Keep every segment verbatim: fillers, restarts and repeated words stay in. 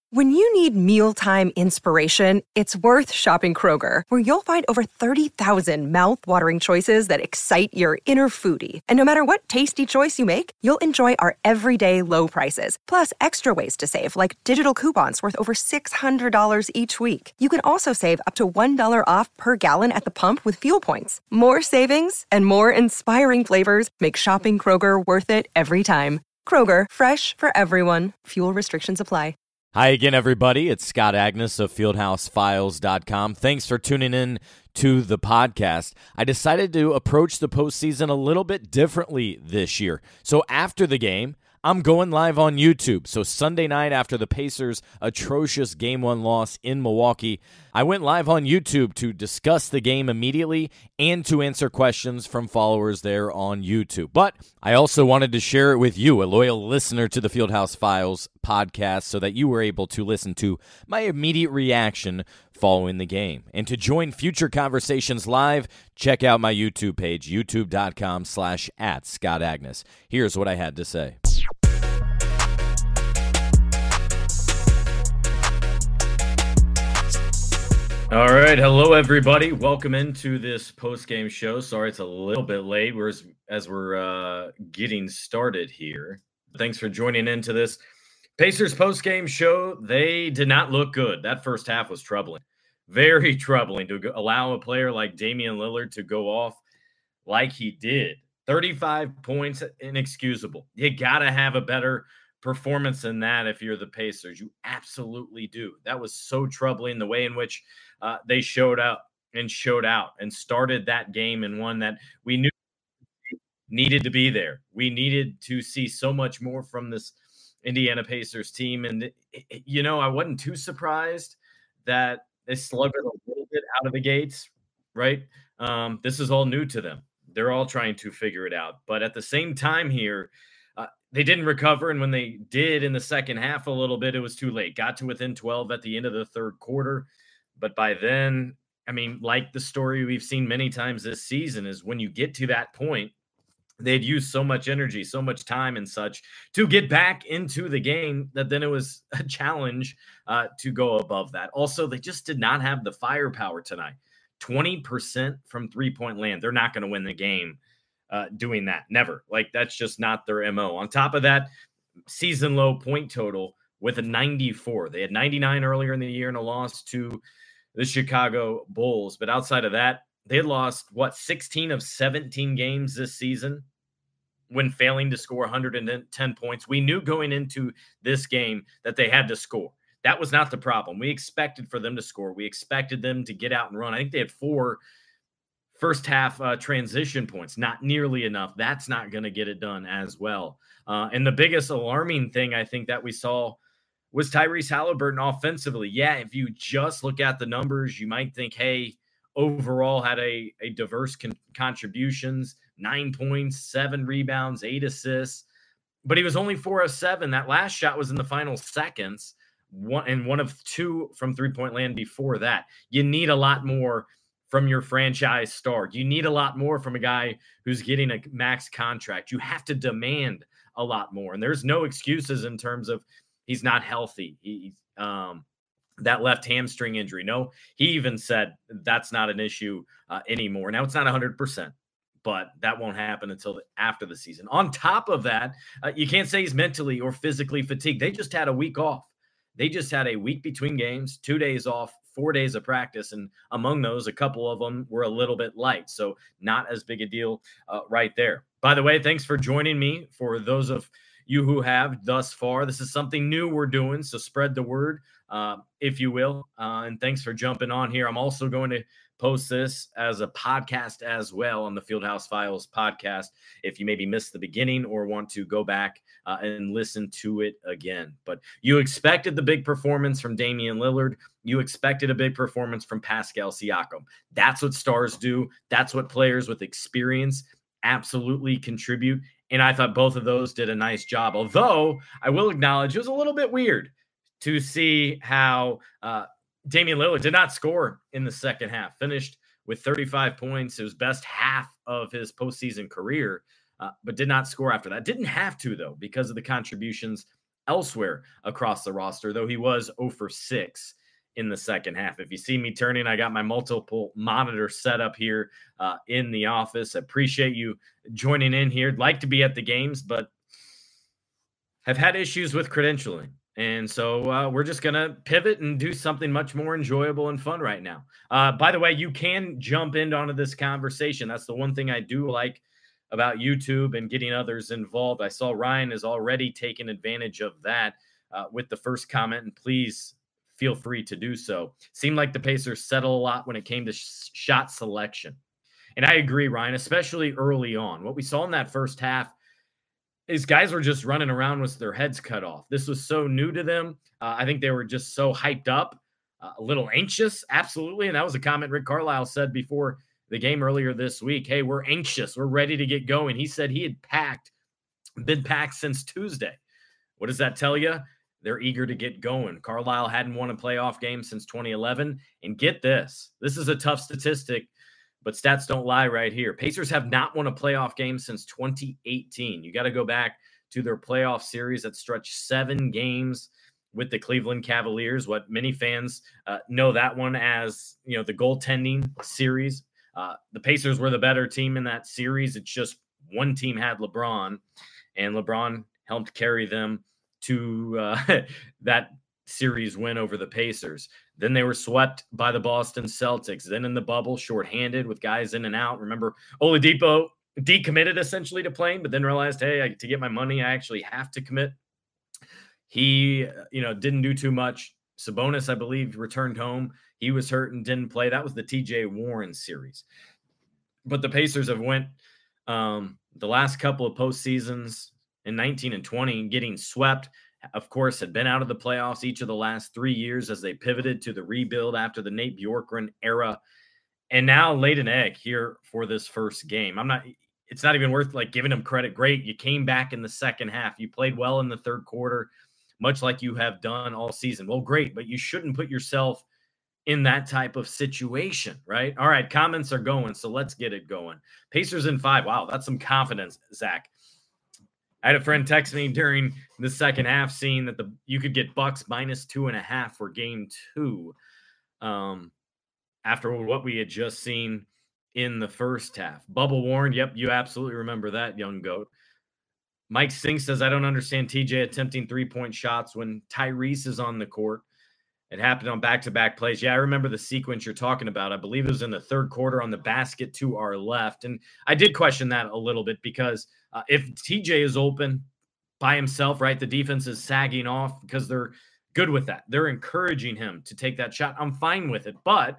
When you need mealtime inspiration, it's worth shopping Kroger, where you'll find over thirty thousand mouth-watering choices that excite your inner foodie. And no matter what tasty choice you make, you'll enjoy our everyday low prices, plus extra ways to save, like digital coupons worth over six hundred dollars each week. You can also save up to one dollar off per gallon at the pump with fuel points. More savings and more inspiring flavors make shopping Kroger worth it every time. Kroger, fresh for everyone. Fuel restrictions apply. Hi again, everybody. It's Scott Agnes of Fieldhouse Files dot com. Thanks for tuning in to the podcast. I decided to approach the postseason a little bit differently this year. So after the game, I'm going live on YouTube. So Sunday night after the Pacers' atrocious Game one loss in Milwaukee, I went live on YouTube to discuss the game immediately and to answer questions from followers there on YouTube. But I also wanted to share it with you, a loyal listener to the Fieldhouse Files podcast, so that you were able to listen to my immediate reaction following the game. And to join future conversations live, check out my YouTube page, youtube.com slash at Scott Agnes. Here's what I had to say. All right. Hello, everybody. Welcome into this post-game show. Sorry, it's a little bit late we're, as, as we're uh, getting started here. Thanks for joining into this Pacers post-game show. They did not look good. That first half was troubling. Very troubling to go, allow a player like Damian Lillard to go off like he did. thirty-five points, inexcusable. You got to have a better performance than that if you're the Pacers. You absolutely do. That was so troubling, the way in which uh, they showed up and showed out and started that game, in one that we knew needed to be there. We needed to see so much more from this Indiana Pacers team. And, you know, I wasn't too surprised that they sluggered a little bit out of the gates, right? Um, this is all new to them. They're all trying to figure it out. But at the same time here, uh, they didn't recover. And when they did in the second half a little bit, it was too late. Got to within twelve at the end of the third quarter. But by then, I mean, like the story we've seen many times this season, is when you get to that point, they'd used so much energy, so much time and such to get back into the game that then it was a challenge uh, to go above that. Also, they just did not have the firepower tonight. twenty percent from three-point land. They're not going to win the game uh, doing that. Never. Like, that's just not their M O. On top of that, season low point total with a ninety-four. They had ninety-nine earlier in the year in a loss to the Chicago Bulls. But outside of that, they had lost, what, sixteen of seventeen games this season when failing to score one hundred ten points. We knew going into this game that they had to score. That was not the problem. We expected for them to score. We expected them to get out and run. I think they had four first half uh, transition points, not nearly enough. That's not going to get it done as well. Uh, and the biggest alarming thing I think that we saw was Tyrese Halliburton offensively. Yeah, if you just look at the numbers, you might think, hey, overall had a, a diverse con- contributions, nine points, seven rebounds, eight assists, but he was only four of seven. That last shot was in the final seconds, one and one of two from three-point land before that. You need a lot more from your franchise star. You need a lot more from a guy who's getting a max contract. You have to demand a lot more. And there's no excuses in terms of he's not healthy. He, um, that left hamstring injury. No, he even said that's not an issue uh, anymore. Now it's not one hundred percent, but that won't happen until the, after the season. On top of that, uh, you can't say he's mentally or physically fatigued. They just had a week off. They just had a week between games, two days off, four days of practice. And among those, a couple of them were a little bit light. So not as big a deal uh, right there. By the way, thanks for joining me. For those of you who have thus far, this is something new we're doing. So spread the word, uh, if you will. Uh, and thanks for jumping on here. I'm also going to post this as a podcast as well on the Fieldhouse Files podcast, if you maybe missed the beginning or want to go back uh, and listen to it again. But you expected the big performance from Damian Lillard. You expected a big performance from Pascal Siakam. That's what stars do. That's what players with experience absolutely contribute. And I thought both of those did a nice job. Although I will acknowledge it was a little bit weird to see how uh, Damian Lillard did not score in the second half, finished with thirty-five points. It was best half of his postseason career, uh, but did not score after that. Didn't have to, though, because of the contributions elsewhere across the roster, though he was zero for six in the second half. If you see me turning, I got my multiple monitor set up here uh, in the office. Appreciate you joining in here. Like to be at the games, but have had issues with credentialing. And so uh, we're just going to pivot and do something much more enjoyable and fun right now. Uh, by the way, you can jump in onto this conversation. That's the one thing I do like about YouTube and getting others involved. I saw Ryan is already taking advantage of that uh, with the first comment, and please feel free to do so. Seemed like the Pacers settle a lot when it came to sh- shot selection. And I agree, Ryan, especially early on. What we saw in that first half is guys were just running around with their heads cut off. This was so new to them. Uh, I think they were just so hyped up, uh, a little anxious, absolutely. And that was a comment Rick Carlisle said before the game earlier this week. Hey, we're anxious. We're ready to get going. He said he had packed, been packed since Tuesday. What does that tell you? They're eager to get going. Carlisle hadn't won a playoff game since twenty eleven. And get this, this is a tough statistic, but stats don't lie right here. Pacers have not won a playoff game since twenty eighteen. You got to go back to their playoff series that stretched seven games with the Cleveland Cavaliers. What many fans uh, know that one as, you know, the goaltending series. Uh, the Pacers were the better team in that series. It's just one team had LeBron, and LeBron helped carry them to uh, that series win over the Pacers. Then they were swept by the Boston Celtics. Then in the bubble, shorthanded with guys in and out. Remember, Oladipo decommitted essentially to playing, but then realized, hey, I, to get my money, I actually have to commit. He, you know, didn't do too much. Sabonis, I believe, returned home. He was hurt and didn't play. That was the T J Warren series. But the Pacers have went um, the last couple of postseasons in nineteen and twenty, getting swept. Of course, had been out of the playoffs each of the last three years as they pivoted to the rebuild after the Nate Bjorkgren era. And now laid an egg here for this first game. I'm not, it's not even worth like giving them credit. Great. You came back in the second half. You played well in the third quarter, much like you have done all season. Well, great, but you shouldn't put yourself in that type of situation, right? All right, comments are going, so let's get it going. Pacers in five. Wow, that's some confidence, Zach. I had a friend text me during the second half saying that the you could get Bucks minus two and a half for game two um, after what we had just seen in the first half. Bubble Warren, yep, you absolutely remember that, young goat. Mike Singh says, I don't understand T J attempting three-point shots when Tyrese is on the court. It happened on back-to-back plays. Yeah, I remember the sequence you're talking about. I believe it was in the third quarter on the basket to our left. And I did question that a little bit because uh, if T J is open by himself, right, the defense is sagging off because they're good with that. They're encouraging him to take that shot. I'm fine with it. But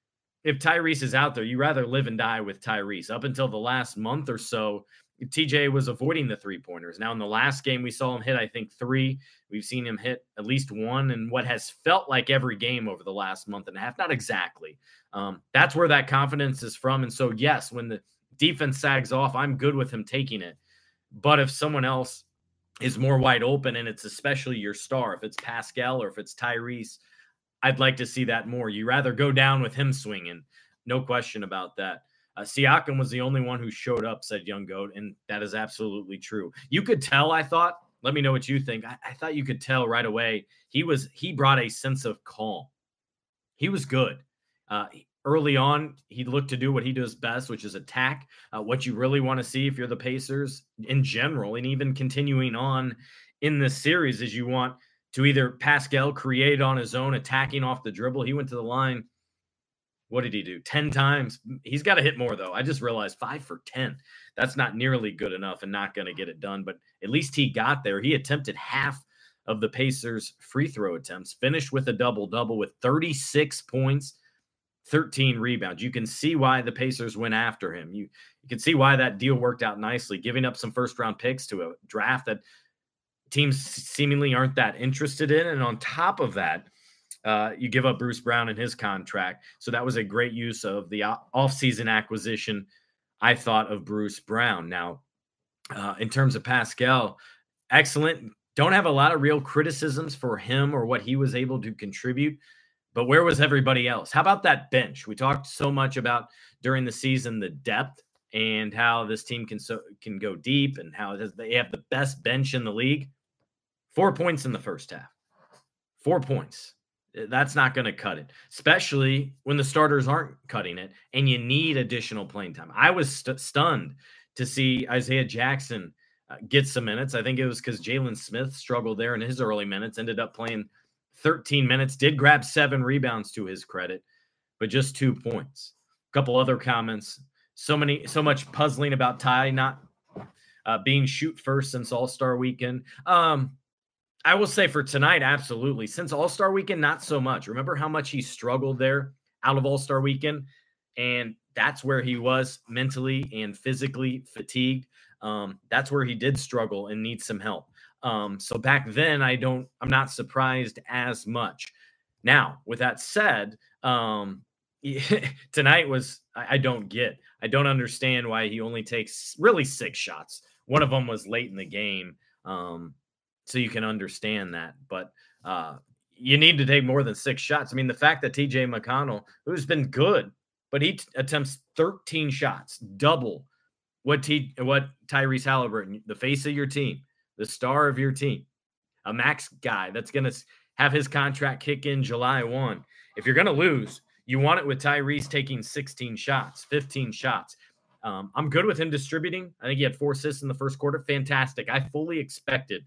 if Tyrese is out there, you rather live and die with Tyrese. Up until the last month or so, T J was avoiding the three-pointers. Now, in the last game, we saw him hit, I think, three. We've seen him hit at least one in what has felt like every game over the last month and a half. Not exactly. Um, that's where that confidence is from. And so, yes, when the defense sags off, I'm good with him taking it. But if someone else is more wide open, and it's especially your star, if it's Pascal or if it's Tyrese, I'd like to see that more. You rather go down with him swinging. No question about that. Uh, Siakam was the only one who showed up, said Young Goat, and that is absolutely true. You could tell, I thought, let me know what you think. I, I thought you could tell right away he was he brought a sense of calm. He was good. Uh, early on, he looked to do what he does best, which is attack. Uh, what you really want to see if you're the Pacers in general, and even continuing on in this series, is you want to either Pascal create on his own, attacking off the dribble. He went to the line. What did he do? ten times. He's got to hit more, though. I just realized five for ten. That's not nearly good enough and not going to get it done. But at least he got there. He attempted half of the Pacers' free throw attempts, finished with a double-double with thirty-six points, thirteen rebounds. You can see why the Pacers went after him. You, you can see why that deal worked out nicely, giving up some first-round picks to a draft that teams seemingly aren't that interested in. And on top of that, Uh, you give up Bruce Brown and his contract. So that was a great use of the offseason acquisition, I thought, of Bruce Brown. Now, uh, in terms of Pascal, excellent. Don't have a lot of real criticisms for him or what he was able to contribute. But where was everybody else? How about that bench? We talked so much about during the season the depth and how this team can so, can go deep and how it has, they have the best bench in the league. Four points in the first half. Four points. That's not going to cut it, especially when the starters aren't cutting it and you need additional playing time. I was st- stunned to see Isaiah Jackson uh, get some minutes. I think it was because Jalen Smith struggled there in his early minutes, ended up playing thirteen minutes, did grab seven rebounds to his credit, but just two points. A couple other comments. So many, so much puzzling about Ty not uh, being shoot first since All-Star Weekend. Um, I will say for tonight, absolutely. Since All-Star Weekend, not so much. Remember how much he struggled there out of All-Star Weekend? And that's where he was mentally and physically fatigued. Um, that's where he did struggle and need some help. Um, so back then, I don't, I'm not surprised as much. Now, with that said, um, tonight was, I, I don't get, I don't understand why he only takes really six shots. One of them was late in the game. Um, So you can understand that. But uh, you need to take more than six shots. I mean, the fact that T J McConnell, who's been good, but he t- attempts thirteen shots, double what T- what Tyrese Halliburton, the face of your team, the star of your team, a max guy that's going to have his contract kick in July first. If you're going to lose, you want it with Tyrese taking sixteen shots, fifteen shots. Um, I'm good with him distributing. I think he had four assists in the first quarter. Fantastic. I fully expected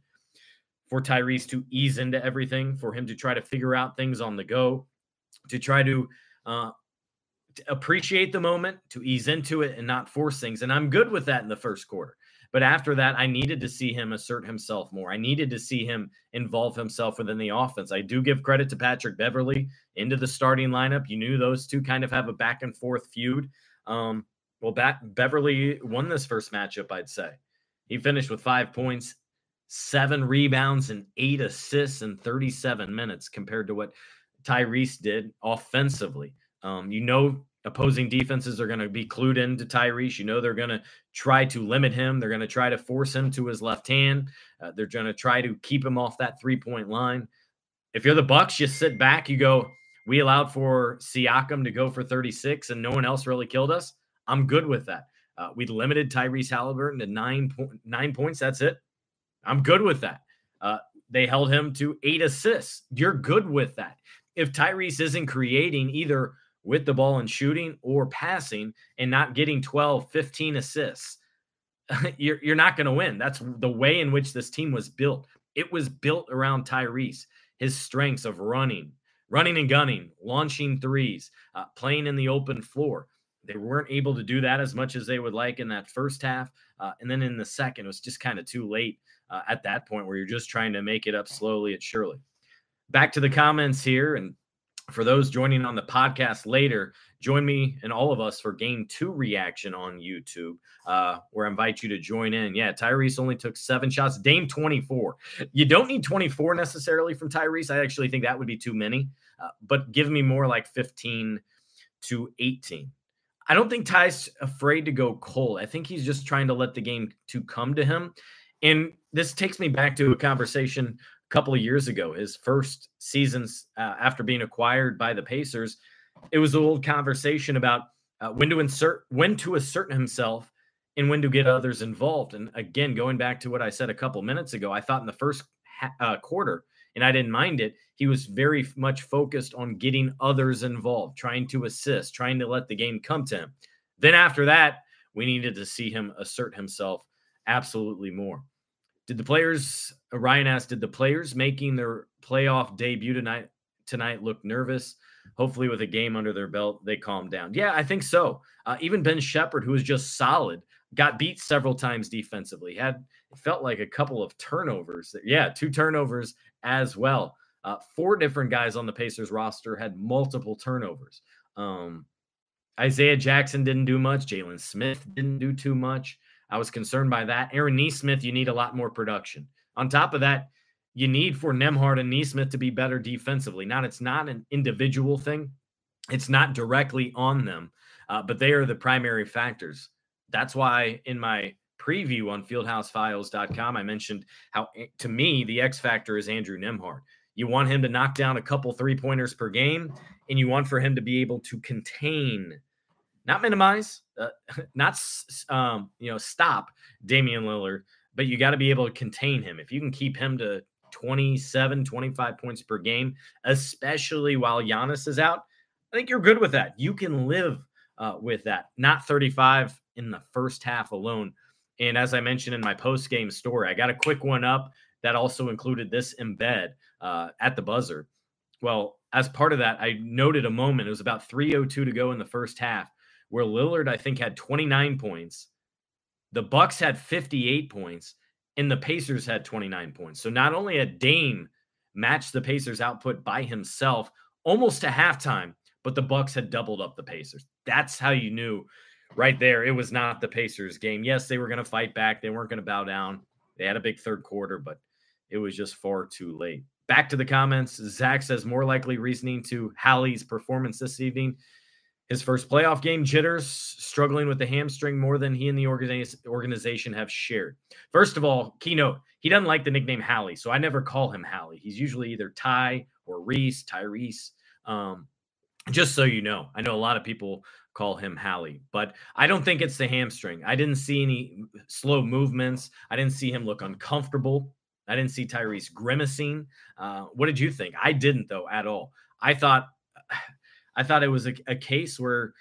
for Tyrese to ease into everything, for him to try to figure out things on the go, to try to, uh, to appreciate the moment, to ease into it and not force things. And I'm good with that in the first quarter. But after that, I needed to see him assert himself more. I needed to see him involve himself within the offense. I do give credit to Patrick Beverley into the starting lineup. You knew those two kind of have a back and forth feud. Um, well, back, Beverley won this first matchup, I'd say. He finished with five points, seven rebounds and eight assists in thirty-seven minutes compared to what Tyrese did offensively. Um, you know, opposing defenses are going to be clued into Tyrese. You know, they're going to try to limit him. They're going to try to force him to his left hand. Uh, they're going to try to keep him off that three-point line. If you're the Bucks, you sit back. You go, we allowed for Siakam to go for thirty-six and no one else really killed us. I'm good with that. Uh, we limited Tyrese Halliburton to nine, po- nine points. That's it. I'm good with that. Uh, they held him to eight assists. You're good with that. If Tyrese isn't creating either with the ball and shooting or passing and not getting twelve, fifteen assists, you're, you're not going to win. That's the way in which this team was built. It was built around Tyrese, his strengths of running, running and gunning, launching threes, uh, playing in the open floor. They weren't able to do that as much as they would like in that first half. Uh, and then in the second, it was just kind of too late uh, at that point where you're just trying to make it up slowly and surely. Back to the comments here. And for those joining on the podcast later, join me and all of us for game two reaction on YouTube, uh, where I invite you to join in. Yeah, Tyrese only took seven shots. Dame twenty-four. You don't need twenty-four necessarily from Tyrese. I actually think that would be too many. Uh, but give me more like fifteen to eighteen. I don't think Ty's afraid to go cold. I think he's just trying to let the game to come to him. And this takes me back to a conversation a couple of years ago, his first seasons uh, after being acquired by the Pacers. It was an old conversation about uh, when to insert, when to assert himself and when to get others involved. And again, going back to what I said a couple minutes ago, I thought in the first ha- uh, quarter, and I didn't mind it, he was very much focused on getting others involved, trying to assist, trying to let the game come to him. Then after that, we needed to see him assert himself absolutely more. Did the players, Ryan asked, did the players making their playoff debut tonight tonight look nervous? Hopefully with a game under their belt, they calmed down. Yeah, I think so. Uh, even Ben Shepherd, who was just solid, got beat several times defensively. Had it felt like a couple of turnovers. Yeah, two turnovers as well. Uh, four different guys on the Pacers roster had multiple turnovers. Um, Isaiah Jackson didn't do much. Jalen Smith didn't do too much. I was concerned by that. Aaron Nesmith, you need a lot more production. On top of that, you need for Nembhard and Nesmith to be better defensively. Now, it's not an individual thing. It's not directly on them, uh, but they are the primary factors. That's why in my preview on fieldhouse files dot com, I mentioned how, to me, the X factor is Andrew Nembhard. You want him to knock down a couple three-pointers per game, and you want for him to be able to contain, not minimize, uh, not um, you know, stop Damian Lillard, but you got to be able to contain him. If you can keep him to twenty-seven, twenty-five points per game, especially while Giannis is out, I think you're good with that. You can live uh, with that, not thirty-five in the first half alone. And as I mentioned in my post-game story, I got a quick one up that also included this embed uh, at the buzzer. Well, as part of that, I noted a moment. It was about three oh two to go in the first half where Lillard, I think, had twenty-nine points. The Bucks had fifty-eight points, and the Pacers had twenty-nine points. So not only had Dame matched the Pacers' output by himself almost to halftime, but the Bucks had doubled up the Pacers. That's how you knew right there it was not the Pacers game. Yes, they were going to fight back. They weren't going to bow down. They had a big third quarter, but it was just far too late. Back to the comments. Zach says, more likely reasoning to Hallie's performance this evening. His first playoff game, jitters, struggling with the hamstring more than he and the organiz- organization have shared. First of all, keynote, he doesn't like the nickname Hallie, so I never call him Hallie. He's usually either Ty or Reese, Tyrese. Um, just so you know, I know a lot of people call him Hallie, but I don't think it's the hamstring. I didn't see any slow movements. I didn't see him look uncomfortable. I didn't see Tyrese grimacing. Uh, what did you think? I didn't, though, at all. I thought I thought it was a, a case where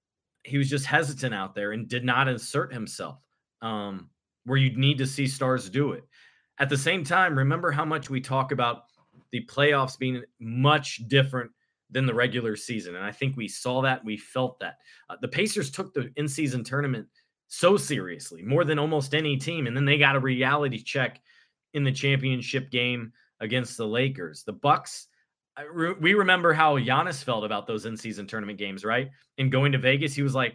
he was just hesitant out there and did not insert himself, um, where you'd need to see stars do it. At the same time, remember how much we talk about the playoffs being much different than the regular season. And I think we saw that. We felt that. Uh, the Pacers took the in-season tournament so seriously, more than almost any team. And then they got a reality check in the championship game against the Lakers. The Bucks, I re- we remember how Giannis felt about those in-season tournament games, right? And going to Vegas, he was like,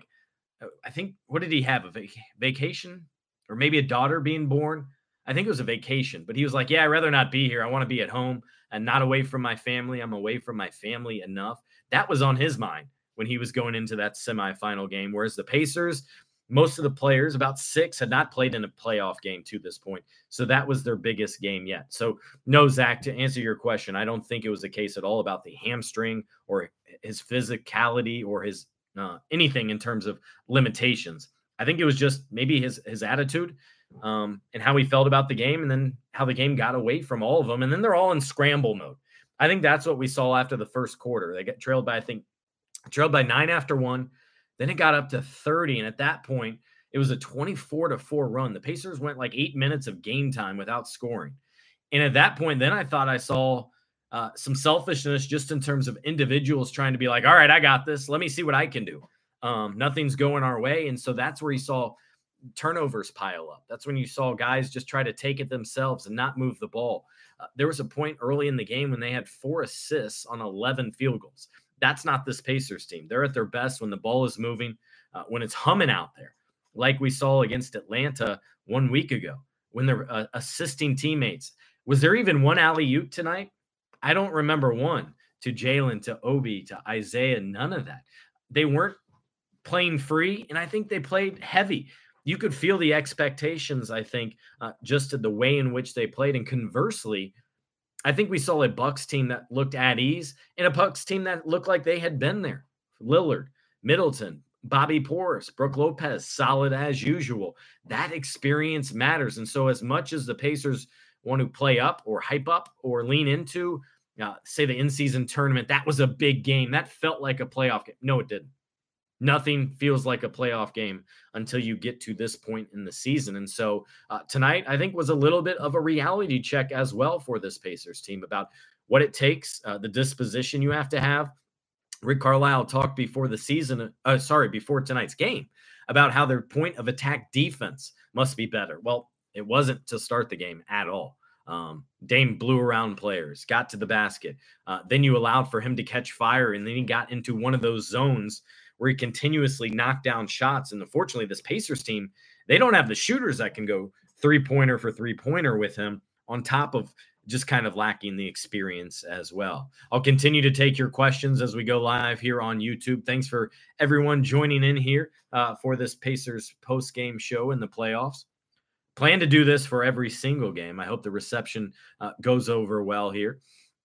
I think, what did he have? A vac- vacation or maybe a daughter being born? I think it was a vacation, but he was like, yeah, I'd rather not be here. I want to be at home and not away from my family. I'm away from my family enough. That was on his mind when he was going into that semifinal game. Whereas the Pacers, most of the players, about six, had not played in a playoff game to this point. So that was their biggest game yet. So no, Zach, to answer your question, I don't think it was a case at all about the hamstring or his physicality or his uh, anything in terms of limitations. I think it was just maybe his his attitude um, and how he felt about the game, and then how the game got away from all of them. And then they're all in scramble mode. I think that's what we saw after the first quarter. They got trailed by, I think, trailed by nine after one. Then it got up to thirty. And at that point, it was a twenty-four to four run. The Pacers went like eight minutes of game time without scoring. And at that point, then I thought I saw uh, some selfishness just in terms of individuals trying to be like, all right, I got this. Let me see what I can do. Um, nothing's going our way. And so that's where you saw turnovers pile up. That's when you saw guys just try to take it themselves and not move the ball. Uh, there was a point early in the game when they had four assists on eleven field goals. That's not this Pacers team. They're at their best when the ball is moving, uh, when it's humming out there, like we saw against Atlanta one week ago when they're uh, assisting teammates. Was there even one alley-oop tonight? I don't remember one to Jalen, to Obi, to Isaiah, none of that. They weren't playing free, and I think they played heavy. You could feel the expectations, I think, uh, just to the way in which they played. And conversely, I think we saw a Bucks team that looked at ease and a Bucks team that looked like they had been there. Lillard, Middleton, Bobby Portis, Brook Lopez, solid as usual. That experience matters. And so as much as the Pacers want to play up or hype up or lean into, uh, say, the in-season tournament, that was a big game. That felt like a playoff game. No, it didn't. Nothing feels like a playoff game until you get to this point in the season. And so uh, tonight, I think, was a little bit of a reality check as well for this Pacers team about what it takes, uh, the disposition you have to have. Rick Carlisle talked before the season, uh, sorry, before tonight's game about how their point of attack defense must be better. Well, it wasn't to start the game at all. Um, Dame blew around players, got to the basket. Uh, then you allowed for him to catch fire, and then he got into one of those zones where he continuously knocked down shots. And unfortunately, this Pacers team, they don't have the shooters that can go three-pointer for three-pointer with him, on top of just kind of lacking the experience as well. I'll continue to take your questions as we go live here on YouTube. Thanks for everyone joining in here uh, for this Pacers post-game show in the playoffs. Plan to do this for every single game. I hope the reception uh, goes over well here.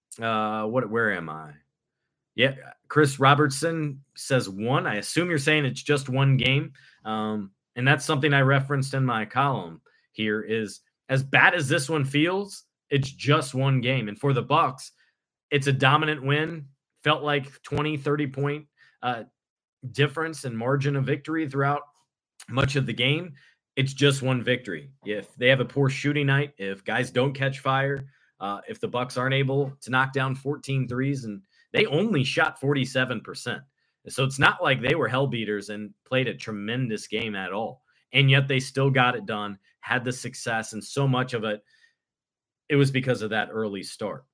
Uh, what? Where am I? Yeah, Chris Robertson says one. I assume you're saying it's just one game. Um, and that's something I referenced in my column here is, as bad as this one feels, It's just one game. And for the Bucks, it's a dominant win. Felt like twenty, thirty point uh, difference and margin of victory throughout much of the game. It's just one victory. If they have a poor shooting night, if guys don't catch fire, uh, if the Bucks aren't able to knock down fourteen threes, and they only shot forty-seven percent. So it's not like they were hell beaters and played a tremendous game at all. And yet they still got it done, had the success, and so much of it, it was because of that early start.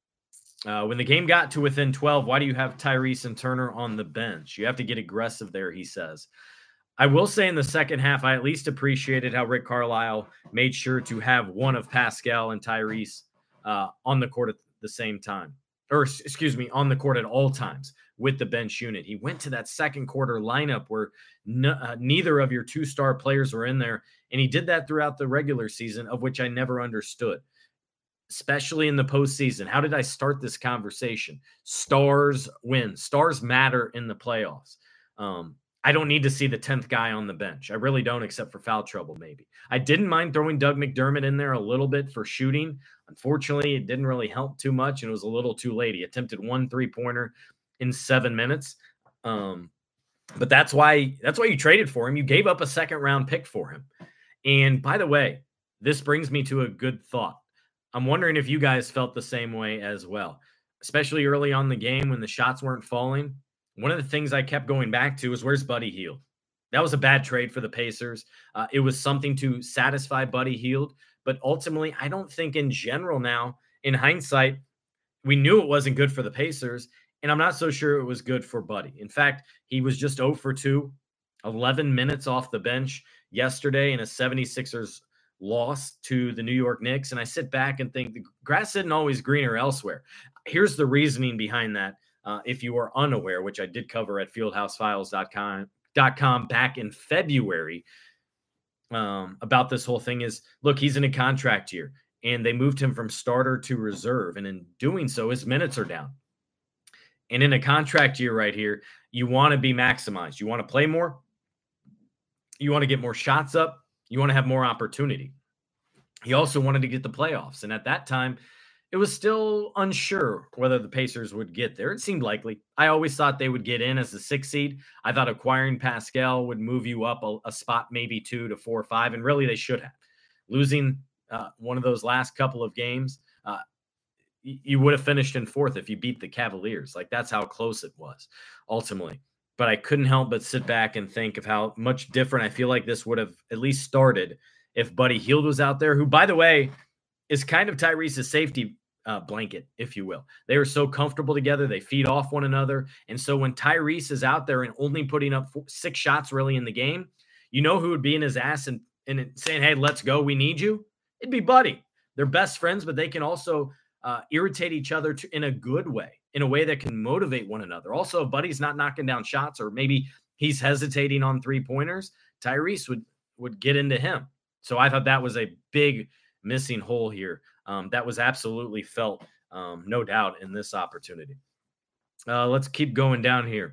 Uh, when the game got to within twelve, why do you have Tyrese and Turner on the bench? You have to get aggressive there, he says. I will say in the second half, I at least appreciated how Rick Carlisle made sure to have one of Pascal and Tyrese uh, on the court at the same time. Or, excuse me, on the court at all times with the bench unit. He went to that second quarter lineup where no, uh, neither of your two-star players were in there, and he did that throughout the regular season, of which I never understood, especially in the postseason. How did I start this conversation? Stars win. Stars matter in the playoffs. Um, I don't need to see the tenth guy on the bench. I really don't, except for foul trouble, maybe. I didn't mind throwing Doug McDermott in there a little bit for shooting. Unfortunately, it didn't really help too much, and it was a little too late. He attempted one three-pointer in seven minutes. Um, but that's why that's why you traded for him. You gave up a second-round pick for him. And by the way, this brings me to a good thought. I'm wondering if you guys felt the same way as well, especially early on in the game when the shots weren't falling. One of the things I kept going back to is, where's Buddy Hield? That was a bad trade for the Pacers. Uh, it was something to satisfy Buddy Hield, but ultimately, I don't think in general now, in hindsight, we knew it wasn't good for the Pacers, and I'm not so sure it was good for Buddy. In fact, he was just zero for two, eleven minutes off the bench yesterday in a seventy-sixers loss to the New York Knicks, and I sit back and think the grass isn't always greener elsewhere. Here's the reasoning behind that. Uh, if you are unaware, which I did cover at fieldhouse files dot com back in February um, about this whole thing is, look, he's in a contract year, and they moved him from starter to reserve. And in doing so, his minutes are down. And in a contract year right here, you want to be maximized. You want to play more. You want to get more shots up. You want to have more opportunity. He also wanted to get the playoffs. And at that time, it was still unsure whether the Pacers would get there. It seemed likely. I always thought they would get in as the sixth seed. I thought acquiring Pascal would move you up a, a spot, maybe two to four or five, and really they should have. Losing uh, one of those last couple of games, uh, y- you would have finished in fourth if you beat the Cavaliers. Like, that's how close it was, ultimately. But I couldn't help but sit back and think of how much different I feel like this would have at least started if Buddy Hield was out there, who, by the way, is kind of Tyrese's safety uh, blanket, if you will. They are so comfortable together. They feed off one another. And so when Tyrese is out there and only putting up four, six shots really in the game, you know who would be in his ass and, and saying, hey, let's go, we need you? It'd be Buddy. They're best friends, but they can also uh, irritate each other to, in a good way, in a way that can motivate one another. Also, if Buddy's not knocking down shots, or maybe he's hesitating on three-pointers, Tyrese would, would get into him. So I thought that was a big missing hole here. Um, that was absolutely felt, um, no doubt, in this opportunity. Uh, let's keep going down here.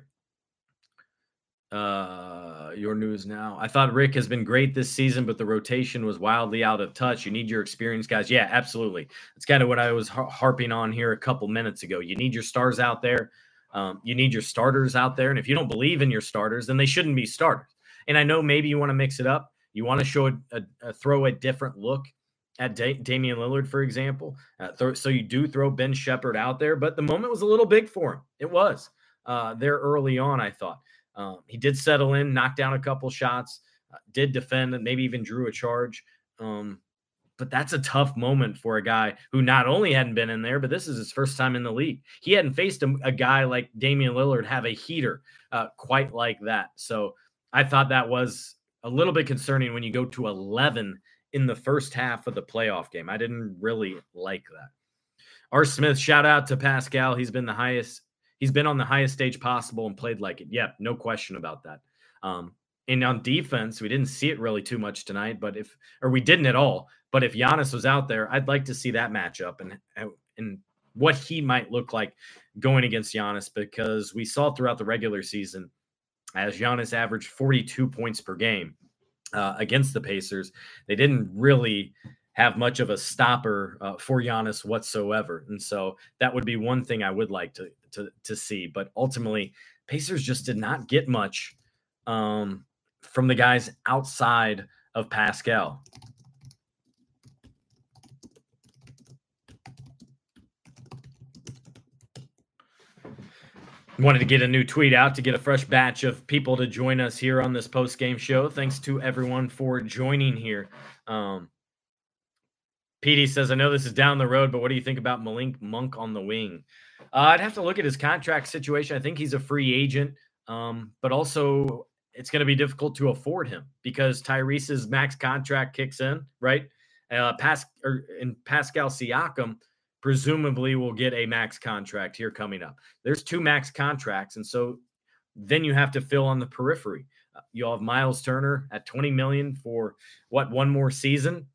Uh, your news now. I thought Rick has been great this season, but the rotation was wildly out of touch. You need your experienced guys. Yeah, absolutely. That's kind of what I was har- harping on here a couple minutes ago. You need your stars out there. Um, you need your starters out there. And if you don't believe in your starters, then they shouldn't be starters. And I know maybe you want to mix it up. You want to show a, a, a throw a different look at da- Damian Lillard, for example. Uh, th- so you do throw Ben Shepherd out there, but the moment was a little big for him. It was uh, there early on, I thought. Um, he did settle in, knocked down a couple shots, uh, did defend, and maybe even drew a charge. Um, but that's a tough moment for a guy who not only hadn't been in there, but this is his first time in the league. He hadn't faced a, a guy like Damian Lillard have a heater uh, quite like that. So I thought that was a little bit concerning when you go to eleven in the first half of the playoff game. I didn't really like that. R. Smith, shout out to Pascal. He's been the highest. He's been on the highest stage possible and played like it. Yeah, no question about that. Um, and on defense, we didn't see it really too much tonight, but if, or we didn't at all. But if Giannis was out there, I'd like to see that matchup and and what he might look like going against Giannis, because we saw throughout the regular season, as Giannis averaged forty-two points per game uh, against the Pacers, they didn't really have much of a stopper uh, for Giannis whatsoever. And so that would be one thing I would like to to, to see. But ultimately, Pacers just did not get much um, from the guys outside of Pascal. Wanted to get a new tweet out to get a fresh batch of people to join us here on this post-game show. Thanks to everyone for joining here. Um, P D says, I know this is down the road, but what do you think about Malik Monk on the wing? Uh, I'd have to look at his contract situation. I think he's a free agent, um, but also it's going to be difficult to afford him because Tyrese's max contract kicks in, right? Uh, Pas- or, and Pascal Siakam presumably will get a max contract here coming up. There's two max contracts, and so then you have to fill on the periphery. Uh, you'll have Miles Turner at twenty million dollars for, what, one more season?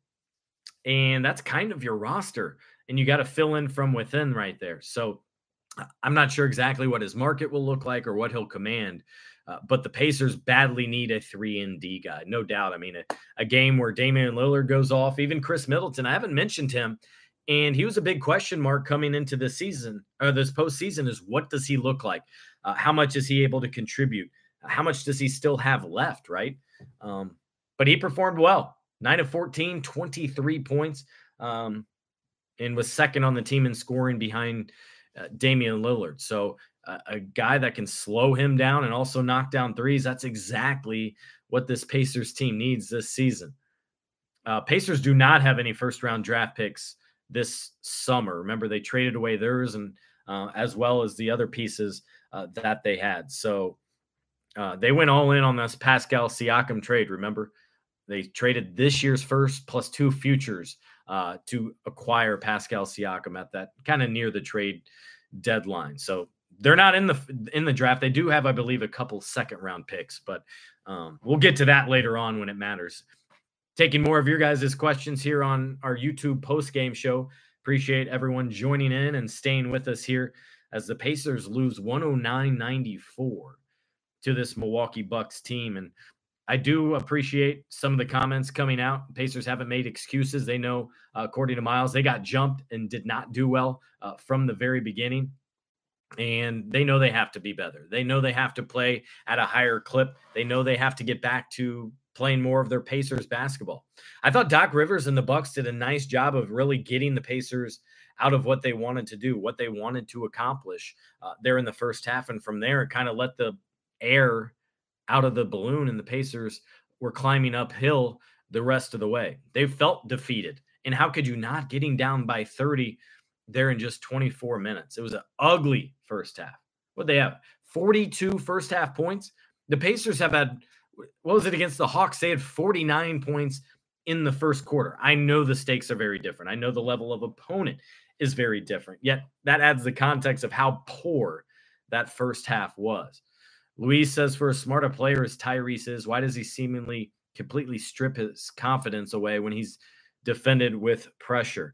And that's kind of your roster, and you got to fill in from within right there. So I'm not sure exactly what his market will look like or what he'll command, uh, but the Pacers badly need a three and D guy, no doubt. I mean, a, a game where Damian Lillard goes off, even Chris Middleton, I haven't mentioned him, and he was a big question mark coming into this season, or this postseason, is what does he look like? Uh, how much is he able to contribute? How much does he still have left, right? Um, but he performed well. nine of fourteen, twenty-three points, um, and was second on the team in scoring behind uh, Damian Lillard. So uh, a guy that can slow him down and also knock down threes, that's exactly what this Pacers team needs this season. Uh, Pacers do not have any first-round draft picks this summer. Remember, they traded away theirs and uh, as well as the other pieces uh, that they had. So uh, they went all in on this Pascal Siakam trade, remember? They traded this year's first plus two futures uh, to acquire Pascal Siakam at that kind of near the trade deadline. So they're not in the in the draft. They do have, I believe, a couple second round picks, but um, we'll get to that later on when it matters. Taking more of your guys' questions here on our YouTube post-game show. Appreciate everyone joining in and staying with us here as the Pacers lose one oh nine ninety-four to this Milwaukee Bucks team. And I do appreciate some of the comments coming out. Pacers haven't made excuses. They know, uh, according to Miles, they got jumped and did not do well uh, from the very beginning. And they know they have to be better. They know they have to play at a higher clip. They know they have to get back to playing more of their Pacers basketball. I thought Doc Rivers and the Bucks did a nice job of really getting the Pacers out of what they wanted to do, what they wanted to accomplish uh, there in the first half. And from there, it kind of let the air out of the balloon, and the Pacers were climbing uphill the rest of the way. They felt defeated. And how could you not, getting down by thirty there in just twenty-four minutes? It was an ugly first half. What they have? forty-two first half points. The Pacers have had, what was it against the Hawks? They had forty-nine points in the first quarter. I know the stakes are very different. I know the level of opponent is very different. Yet that adds the context of how poor that first half was. Luis says, for as smart a player as Tyrese is, why does he seemingly completely strip his confidence away when he's defended with pressure?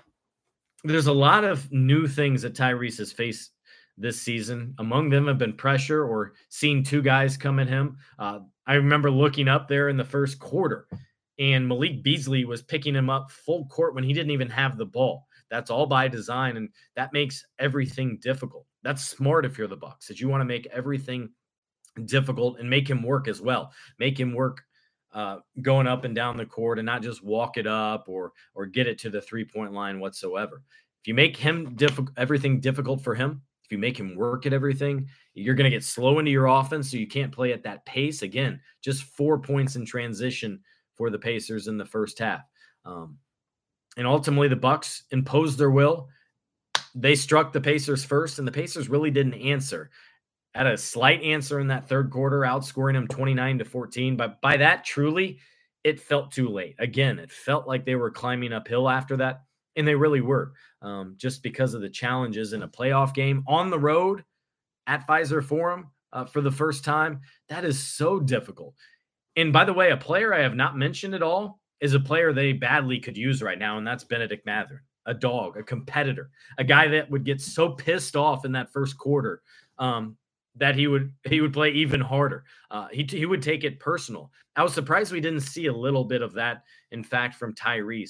There's a lot of new things that Tyrese has faced this season. Among them have been pressure or seeing two guys come at him. Uh, I remember looking up there in the first quarter, and Malik Beasley was picking him up full court when he didn't even have the ball. That's all by design, and that makes everything difficult. That's smart if you're the Bucks, that you want to make everything difficult and make him work as well. Make him work uh, going up and down the court and not just walk it up or or get it to the three-point line whatsoever. If you make him difficult, everything difficult for him, if you make him work at everything, you're going to get slow into your offense, so you can't play at that pace. Again, just four points in transition for the Pacers in the first half. Um, and ultimately, the Bucks imposed their will. They struck the Pacers first, and the Pacers really didn't answer. Had a slight answer in that third quarter, outscoring them twenty-nine to fourteen. But by that, truly, it felt too late. Again, it felt like they were climbing uphill after that, and they really were, um, just because of the challenges in a playoff game on the road at Fiserv Forum uh, for the first time. That is so difficult. And by the way, a player I have not mentioned at all is a player they badly could use right now, and that's Bennedict Mathurin, a dog, a competitor, a guy that would get so pissed off in that first quarter um, that he would he would play even harder. Uh, he he would take it personal. I was surprised we didn't see a little bit of that, in fact, from Tyrese.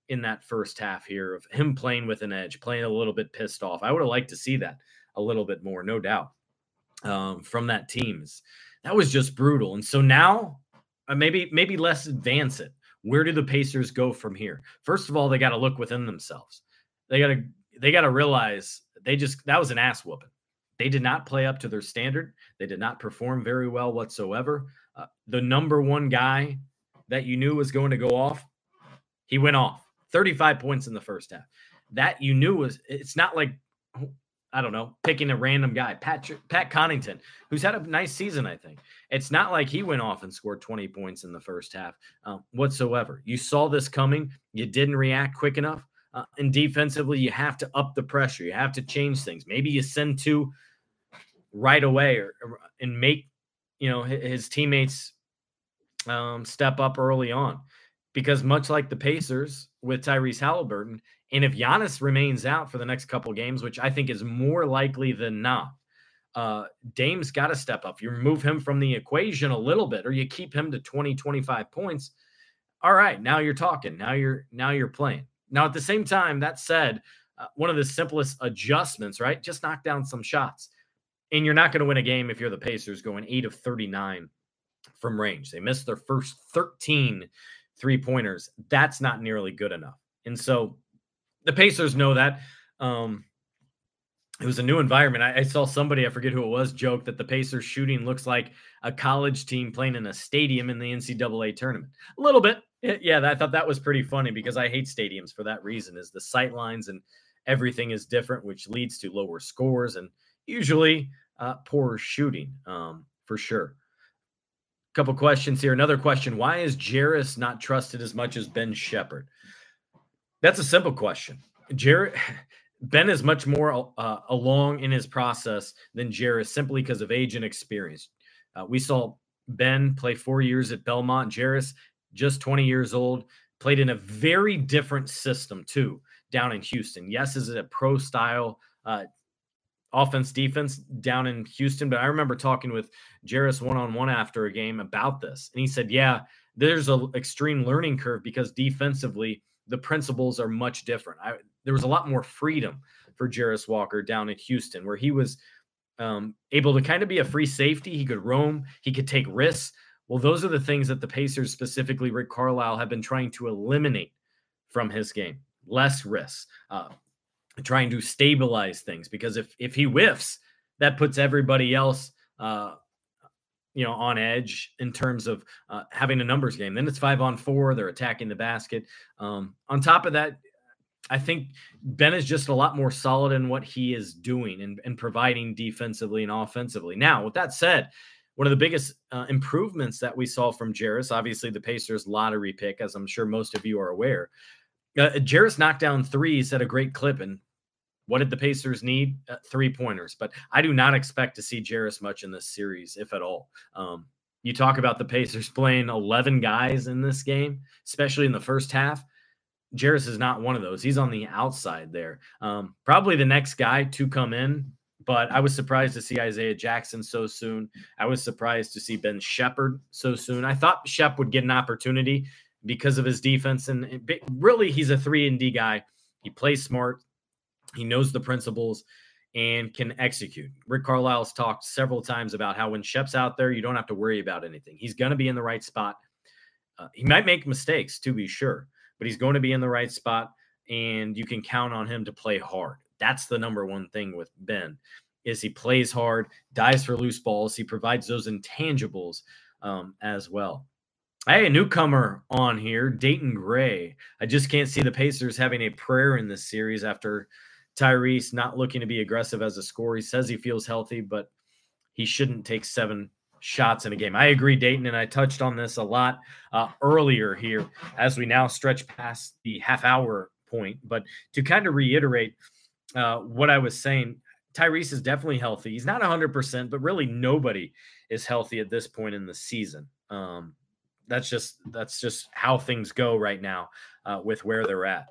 in that first half here of him playing with an edge, playing a little bit pissed off. I would have liked to see that a little bit more, no doubt, um, from that team. That was just brutal. And so now uh, maybe maybe let's advance it. Where do the Pacers go from here? First of all, they got to look within themselves. They got to they got to realize they just that was an ass whooping. They did not play up to their standard. They did not perform very well whatsoever. Uh, the number one guy that you knew was going to go off, he went off. thirty-five points in the first half. That you knew was, it's not like, I don't know, picking a random guy. Pat, Pat Connaughton, who's had a nice season, I think. It's not like he went off and scored twenty points in the first half um, whatsoever. You saw this coming. You didn't react quick enough. Uh, and defensively, you have to up the pressure. You have to change things. Maybe you send two right away or, or and make, you know, his, his teammates um, step up early on. Because much like the Pacers with Tyrese Halliburton, and if Giannis remains out for the next couple of games, which I think is more likely than not, uh, Dame's got to step up. You remove him from the equation a little bit, or you keep him to twenty, twenty-five points. All right, now you're talking. Now you're now you're playing. Now, at the same time, that said, uh, one of the simplest adjustments, right? Just knock down some shots. And you're not going to win a game if you're the Pacers going eight of thirty-nine from range. They missed their first thirteen three-pointers. That's not nearly good enough. And so the Pacers know that. Um, it was a new environment. I, I saw somebody, I forget who it was, joke that the Pacers shooting looks like a college team playing in a stadium in the N C double A tournament. A little bit. It, yeah, I thought that was pretty funny because I hate stadiums for that reason, is the sight lines and everything is different, which leads to lower scores and usually uh, poorer shooting um, for sure. Couple questions here. Another question. Why is Jarace not trusted as much as Ben Sheppard? That's a simple question. Jarrett, Ben is much more uh, along in his process than Jarace simply because of age and experience. Uh, we saw Ben play four years at Belmont. Jarace, just twenty years old, played in a very different system too down in Houston. Yes, is it a pro style uh, offense defense down in Houston, but I remember talking with Jarace one-on-one after a game about this. And he said, yeah, there's an extreme learning curve because defensively the principles are much different. I, there was a lot more freedom for Jarace Walker down in Houston where he was um, able to kind of be a free safety. He could roam, he could take risks. Well, those are the things that the Pacers, specifically Rick Carlisle, have been trying to eliminate from his game. Less risks. Uh, trying to stabilize things, because if if he whiffs, that puts everybody else uh you know on edge in terms of uh, having a numbers game. Then it's five on four, they're attacking the basket. Um on top of that, I think Ben is just a lot more solid in what he is doing and, and providing defensively and offensively. Now, with that said, one of the biggest uh, improvements that we saw from Jarace, obviously the Pacers lottery pick, as I'm sure most of you are aware, Uh, Jarace knocked down threes at a great clip, and what did the Pacers need? Uh, three-pointers. But I do not expect to see Jarace much in this series, if at all. Um, you talk about the Pacers playing eleven guys in this game, especially in the first half. Jarace is not one of those. He's on the outside there. Um, probably the next guy to come in, but I was surprised to see Isaiah Jackson so soon. I was surprised to see Ben Sheppard so soon. I thought Shep would get an opportunity because of his defense. And it, really, he's a three and D guy. He plays smart. He knows the principles and can execute. Rick Carlisle's talked several times about how when Shep's out there, you don't have to worry about anything. He's going to be in the right spot. Uh, he might make mistakes, to be sure, but he's going to be in the right spot, and you can count on him to play hard. That's the number one thing with Ben, is he plays hard, dives for loose balls. He provides those intangibles um, as well. Hey, a newcomer on here, Dayton Gray. I just can't see the Pacers having a prayer in this series after Tyrese not looking to be aggressive as a scorer. He says he feels healthy, but he shouldn't take seven shots in a game. I agree, Dayton, and I touched on this a lot uh, earlier here as we now stretch past the half-hour point. But to kind of reiterate uh, what I was saying, Tyrese is definitely healthy. He's not one hundred percent, but really nobody is healthy at this point in the season. Um That's just that's just how things go right now uh, with where they're at.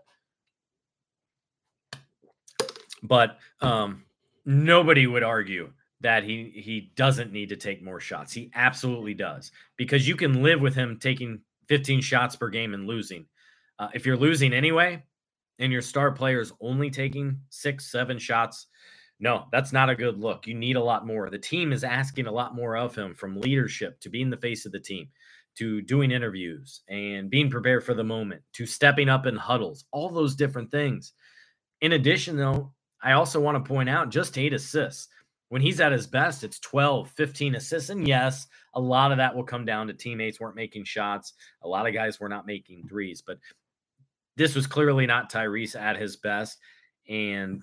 But um, nobody would argue that he he doesn't need to take more shots. He absolutely does, because you can live with him taking fifteen shots per game and losing. Uh, if you're losing anyway and your star player's only taking six, seven shots, no, that's not a good look. You need a lot more. The team is asking a lot more of him, from leadership to being the face of the team, to doing interviews and being prepared for the moment, to stepping up in huddles, all those different things. In addition, though, I also want to point out just eight assists. When he's at his best, it's twelve, fifteen assists. And yes, a lot of that will come down to teammates weren't making shots. A lot of guys were not making threes, but this was clearly not Tyrese at his best. And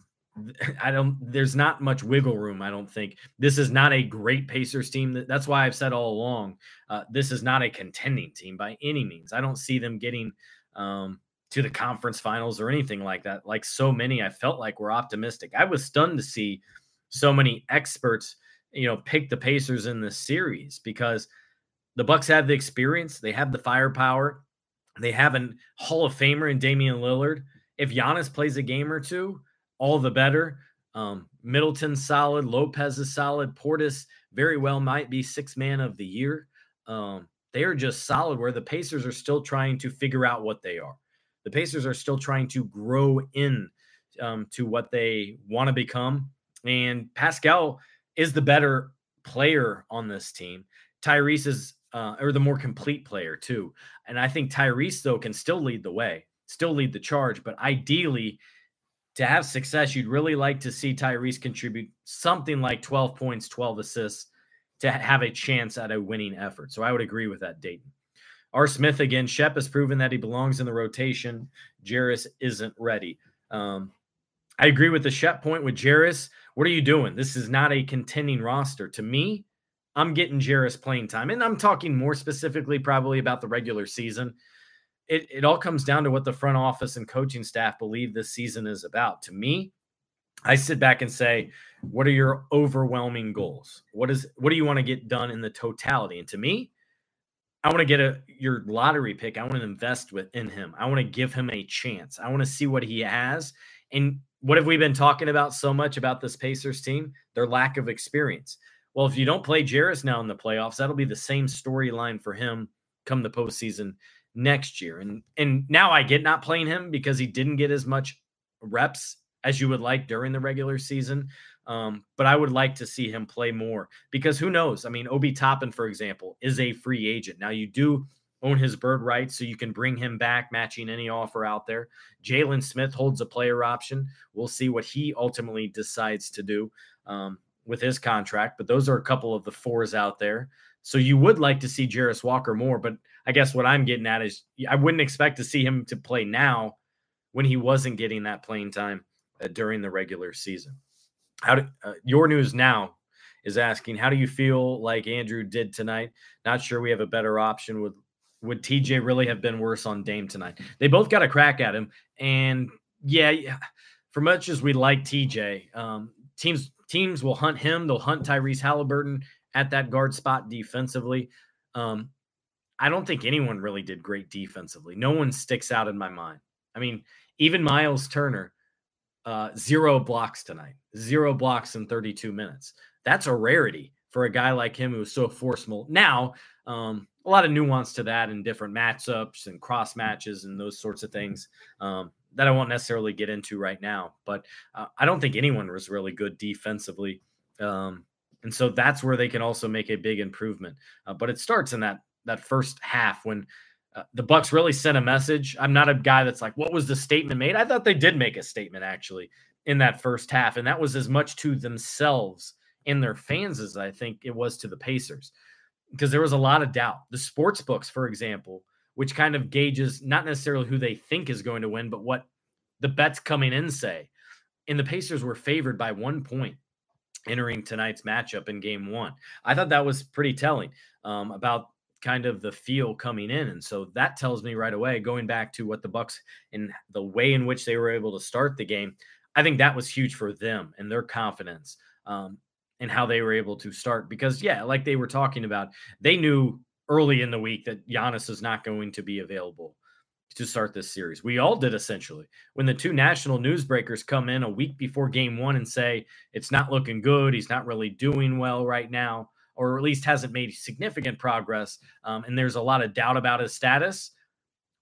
I don't, there's not much wiggle room, I don't think. This is not a great Pacers team. That's why I've said all along, uh, this is not a contending team by any means. I don't see them getting um, to the conference finals or anything like that. Like so many, I felt like we're optimistic. I was stunned to see so many experts, you know, pick the Pacers in this series, because the Bucks have the experience. They have the firepower. They have a Hall of Famer in Damian Lillard. If Giannis plays a game or two, all the better. Um, Middleton's solid. Lopez is solid. Portis very well might be sixth man of the year. Um, they are just solid, where the Pacers are still trying to figure out what they are. The Pacers are still trying to grow in um, to what they want to become. And Pascal is the better player on this team. Tyrese is uh, or the more complete player too. And I think Tyrese, though, can still lead the way, still lead the charge. But ideally, to have success, you'd really like to see Tyrese contribute something like twelve points, twelve assists to have a chance at a winning effort. So I would agree with that, Dayton. R. Smith again, Shep has proven that he belongs in the rotation. Jarris isn't ready. Um, I agree with the Shep point with Jarris. What are you doing? This is not a contending roster. To me, I'm getting Jarris playing time. And I'm talking more specifically probably about the regular season. It, it all comes down to what the front office and coaching staff believe this season is about. To me, I sit back and say, what are your overwhelming goals? What is what do you want to get done in the totality? And to me, I want to get a your lottery pick. I want to invest with in him. I want to give him a chance. I want to see what he has. And what have we been talking about so much about this Pacers team? Their lack of experience. Well, if you don't play Jarris now in the playoffs, that'll be the same storyline for him come the postseason next year. And and now I get not playing him because he didn't get as much reps as you would like during the regular season. Um, but I would like to see him play more, because who knows? I mean, Obi Toppin, for example, is a free agent. Now you do own his bird rights, so you can bring him back, matching any offer out there. Jalen Smith holds a player option. We'll see what he ultimately decides to do um, with his contract. But those are a couple of the fours out there. So you would like to see Jarris Walker more, but I guess what I'm getting at is I wouldn't expect to see him to play now when he wasn't getting that playing time uh, during the regular season. How do, uh, Your News Now is asking, how do you feel like Andrew did tonight? Not sure we have a better option. Would would T J really have been worse on Dame tonight? They both got a crack at him, and yeah, yeah for much as we like T J, um, teams teams will hunt him. They'll hunt Tyrese Halliburton at that guard spot defensively. Um, I don't think anyone really did great defensively. No one sticks out in my mind. I mean, even Miles Turner. Uh, zero blocks tonight, zero blocks in thirty-two minutes. That's a rarity for a guy like him who's so forceful. Now, um, a lot of nuance to that in different matchups and cross matches and those sorts of things um, that I won't necessarily get into right now. But uh, I don't think anyone was really good defensively. Um, and so that's where they can also make a big improvement. Uh, but it starts in that that first half when Uh, the Bucks really sent a message. I'm not a guy that's like, what was the statement made? I thought they did make a statement actually in that first half. And that was as much to themselves and their fans as I think it was to the Pacers, because there was a lot of doubt. The sports books, for example, which kind of gauges not necessarily who they think is going to win, but what the bets coming in say. And the Pacers were favored by one point entering tonight's matchup in game one. I thought that was pretty telling um, about kind of the feel coming in. And so that tells me right away, going back to what the Bucks and the way in which they were able to start the game, I think that was huge for them and their confidence um, and how they were able to start. Because, yeah, like they were talking about, they knew early in the week that Giannis is not going to be available to start this series. We all did, essentially. When the two national newsbreakers come in a week before game one and say, it's not looking good, he's not really doing well right now, or at least hasn't made significant progress, um, and there's a lot of doubt about his status,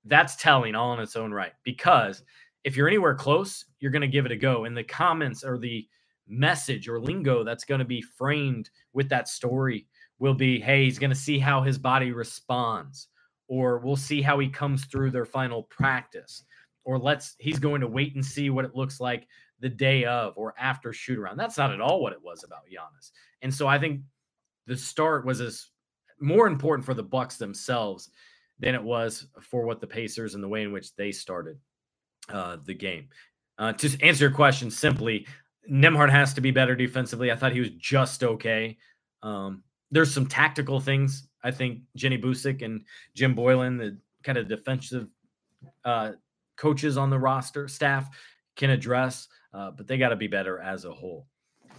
that's telling all in its own right, because if you're anywhere close, you're going to give it a go. And the comments or the message or lingo that's going to be framed with that story will be, hey, he's going to see how his body responds, or we'll see how he comes through their final practice, or let's he's going to wait and see what it looks like the day of or after shoot around. That's not at all what it was about Giannis. And so I think the start was as more important for the Bucks themselves than it was for what the Pacers and the way in which they started uh, the game. Uh, to answer your question simply, Nembhard has to be better defensively. I thought he was just okay. Um, there's some tactical things I think Jenny Busick and Jim Boylan, the kind of defensive uh, coaches on the roster staff, can address, uh, but they got to be better as a whole.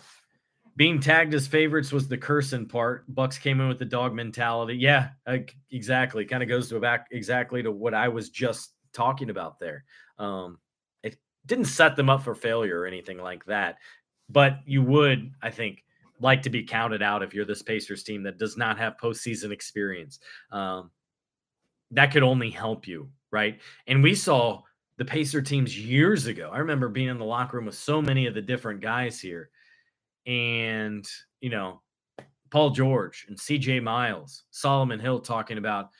Being tagged as favorites was the cursing part. Bucks came in with the dog mentality. Yeah, exactly. Kind of goes to back exactly to what I was just talking about there. Um, it didn't set them up for failure or anything like that, but you would, I think, like to be counted out if you're this Pacers team that does not have postseason experience. Um, that could only help you, right? And we saw the Pacer teams years ago. I remember being in the locker room with so many of the different guys here. And, you know, Paul George and C J Miles, Solomon Hill talking about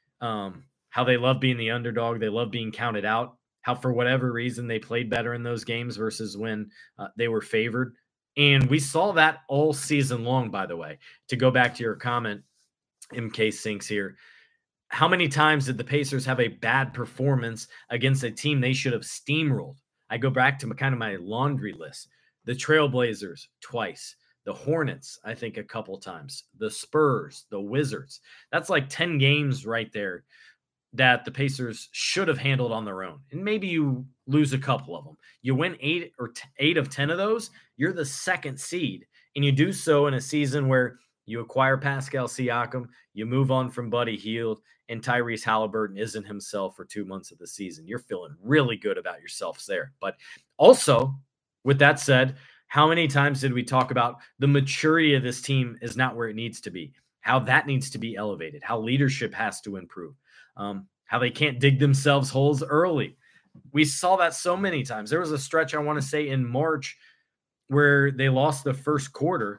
um, how they love being the underdog. They love being counted out, how for whatever reason they played better in those games versus when uh, they were favored. And we saw that all season long, by the way. To go back to your comment, M K Sinks here, how many times did the Pacers have a bad performance against a team they should have steamrolled? I go back to my, kind of my laundry list. The Trailblazers twice, the Hornets, I think a couple times, the Spurs, the Wizards. That's like ten games right there that the Pacers should have handled on their own. And maybe you lose a couple of them. You win eight or t- eight of ten of those, you're the second seed. And you do so in a season where you acquire Pascal Siakam, you move on from Buddy Hield, and Tyrese Halliburton isn't himself for two months of the season. You're feeling really good about yourselves there. But also, with that said, how many times did we talk about the maturity of this team is not where it needs to be, how that needs to be elevated, how leadership has to improve, um, how they can't dig themselves holes early. We saw that so many times. There was a stretch, I want to say, in March where they lost the first quarter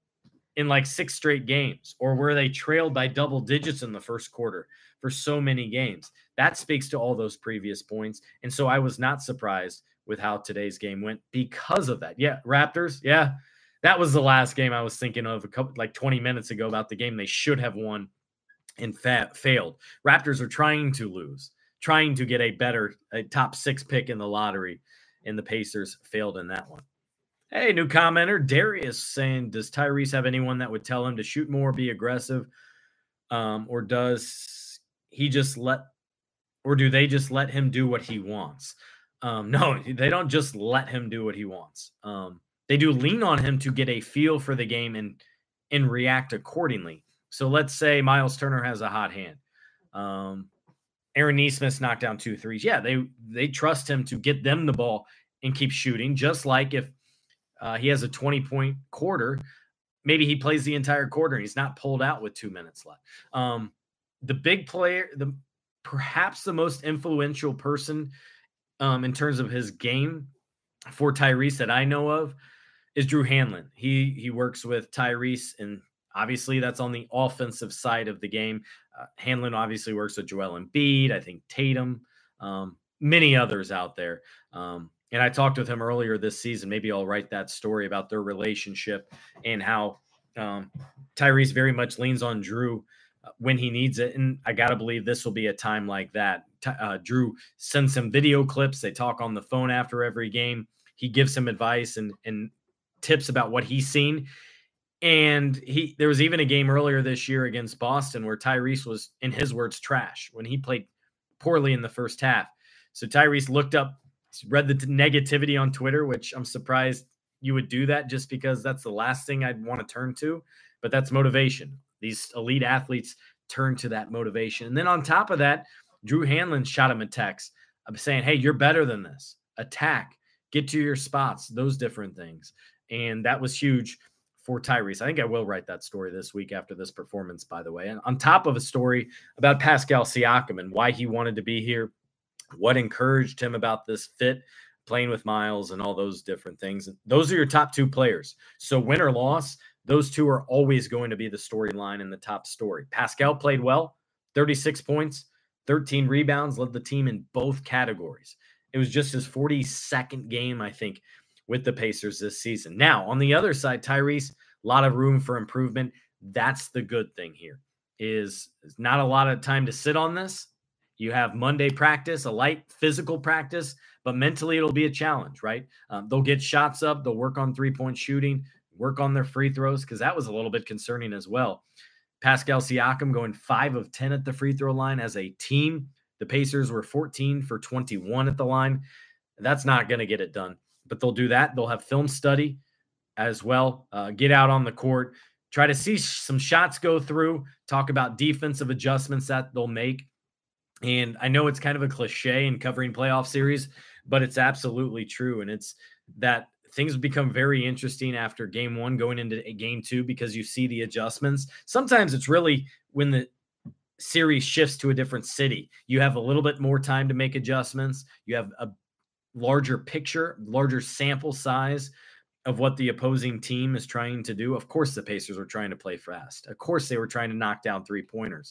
in like six straight games, or where they trailed by double digits in the first quarter for so many games. That speaks to all those previous points. And so I was not surprised with how today's game went because of that. Yeah, Raptors, yeah, that was the last game I was thinking of a couple, like twenty minutes ago, about the game they should have won and fa- failed. Raptors are trying to lose, trying to get a better, a top six pick in the lottery, and the Pacers failed in that one. Hey, new commenter, Darius saying, does Tyrese have anyone that would tell him to shoot more, be aggressive, um, or does he just let, or do they just let him do what he wants? Um, no, they don't just let him do what he wants. Um, they do lean on him to get a feel for the game and and react accordingly. So let's say Miles Turner has a hot hand. Um, Aaron Nesmith's knocked down two threes. Yeah, they they trust him to get them the ball and keep shooting, just like if uh, he has a twenty-point quarter, maybe he plays the entire quarter and he's not pulled out with two minutes left. Um, the big player, the perhaps the most influential person Um, in terms of his game for Tyrese that I know of is Drew Hanlen. He he works with Tyrese, and obviously that's on the offensive side of the game. Uh, Hanlen obviously works with Joel Embiid, I think Tatum, um, many others out there. Um, and I talked with him earlier this season. Maybe I'll write that story about their relationship and how um, Tyrese very much leans on Drew when he needs it. And I got to believe this will be a time like that. Uh, Drew sends him video clips. They talk on the phone after every game. He gives him advice and, and tips about what he's seen. And he, there was even a game earlier this year against Boston where Tyrese was, in his words, trash when he played poorly in the first half. So Tyrese looked up, read the negativity on Twitter, which I'm surprised you would do that just because that's the last thing I'd want to turn to, but that's motivation. These elite athletes turn to that motivation. And then on top of that, Drew Hanlen shot him a text. I'm saying, hey, you're better than this. Attack, get to your spots, those different things. And that was huge for Tyrese. I think I will write that story this week after this performance, by the way. And on top of a story about Pascal Siakam and why he wanted to be here, what encouraged him about this fit, playing with Miles and all those different things. Those are your top two players. So win or loss, those two are always going to be the storyline and the top story. Pascal played well, thirty-six points, thirteen rebounds, led the team in both categories. It was just his forty-second game, I think, with the Pacers this season. Now, on the other side, Tyrese, a lot of room for improvement. That's the good thing here, is not a lot of time to sit on this. You have Monday practice, a light physical practice, but mentally it'll be a challenge, right? Um, they'll get shots up. They'll work on three-point shooting, work on their free throws, because that was a little bit concerning as well. Pascal Siakam going five of ten at the free throw line as a team. The Pacers were fourteen for twenty-one at the line. That's not going to get it done, but they'll do that. They'll have film study as well, uh, get out on the court, try to see some shots go through, talk about defensive adjustments that they'll make. And I know it's kind of a cliche in covering playoff series, but it's absolutely true. And it's that things become very interesting after game one going into game two, because you see the adjustments. Sometimes it's really when the series shifts to a different city, you have a little bit more time to make adjustments. You have a larger picture, larger sample size of what the opposing team is trying to do. Of course, the Pacers were trying to play fast. Of course, they were trying to knock down three pointers,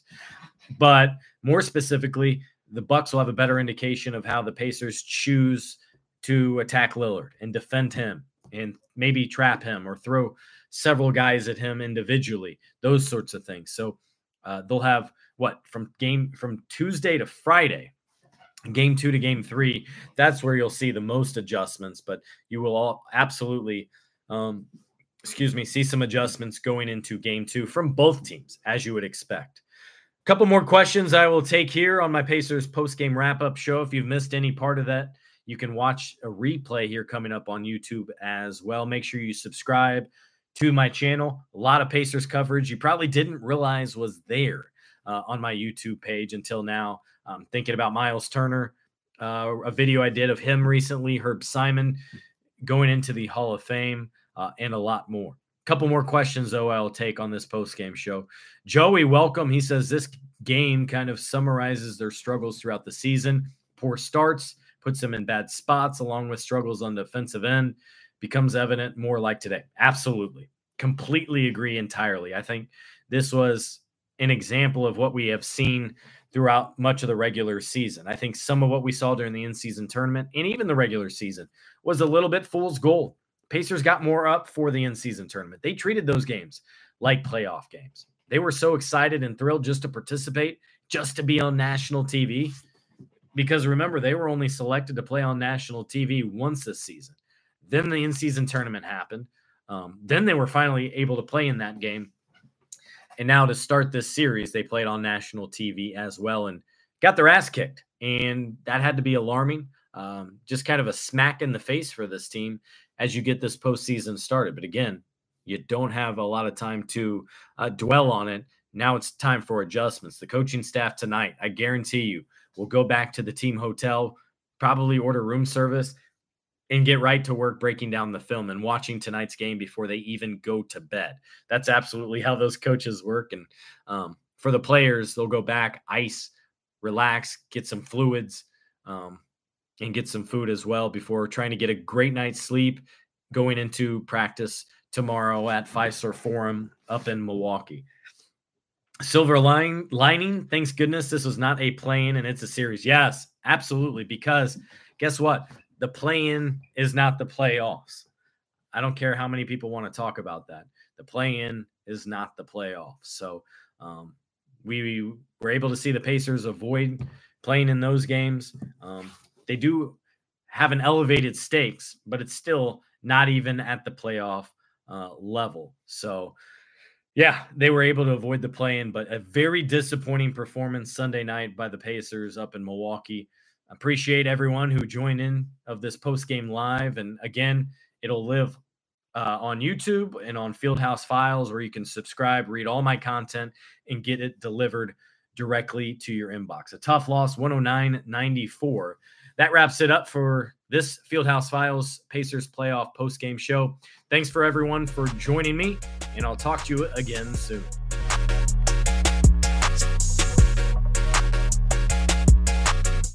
but more specifically, the Bucks will have a better indication of how the Pacers choose to attack Lillard and defend him and maybe trap him or throw several guys at him individually, those sorts of things. So uh, they'll have what from game from Tuesday to Friday, game two to game three. That's where you'll see the most adjustments, but you will all absolutely, um, excuse me, see some adjustments going into game two from both teams, as you would expect. A couple more questions I will take here on my Pacers post-game wrap-up show. If you've missed any part of that, you can watch a replay here coming up on YouTube as well. Make sure you subscribe to my channel. A lot of Pacers coverage you probably didn't realize was there uh, on my YouTube page until now. Um, thinking about Miles Turner, uh, a video I did of him recently, Herb Simon going into the Hall of Fame, uh, and a lot more. Couple more questions, though, I'll take on this post-game show. Joey, welcome. He says this game kind of summarizes their struggles throughout the season. Poor starts, puts them in bad spots, along with struggles on the defensive end, becomes evident more like today. Absolutely. Completely agree entirely. I think this was an example of what we have seen throughout much of the regular season. I think some of what we saw during the in-season tournament and even the regular season was a little bit fool's gold. Pacers got more up for the in-season tournament. They treated those games like playoff games. They were so excited and thrilled just to participate, just to be on national T V. Because remember, they were only selected to play on national T V once this season. Then the in-season tournament happened. Um, then they were finally able to play in that game. And now to start this series, they played on national T V as well and got their ass kicked. And that had to be alarming. Um, just kind of a smack in the face for this team as you get this postseason started. But again, you don't have a lot of time to uh, dwell on it. Now it's time for adjustments. The coaching staff tonight, I guarantee you, will go back to the team hotel, probably order room service, and get right to work breaking down the film and watching tonight's game before they even go to bed. That's absolutely how those coaches work. And um, for the players, they'll go back, ice, relax, get some fluids, um, and get some food as well before trying to get a great night's sleep going into practice tomorrow at Five Star Forum up in Milwaukee. Silver line, lining, thanks goodness this was not a play-in and it's a series. Yes, absolutely, because guess what? The play-in is not the playoffs. I don't care how many people want to talk about that. The play-in is not the playoffs. So um, we were able to see the Pacers avoid playing in those games. Um, they do have an elevated stakes, but it's still not even at the playoff uh, level. So, yeah, they were able to avoid the play-in, but a very disappointing performance Sunday night by the Pacers up in Milwaukee. Appreciate everyone who joined in of this post-game live. And again, it'll live uh, on YouTube and on Fieldhouse Files, where you can subscribe, read all my content, and get it delivered directly to your inbox. A tough loss, one oh nine ninety-four. That wraps it up for this Fieldhouse Files Pacers playoff post-game show. Thanks for everyone for joining me, and I'll talk to you again soon.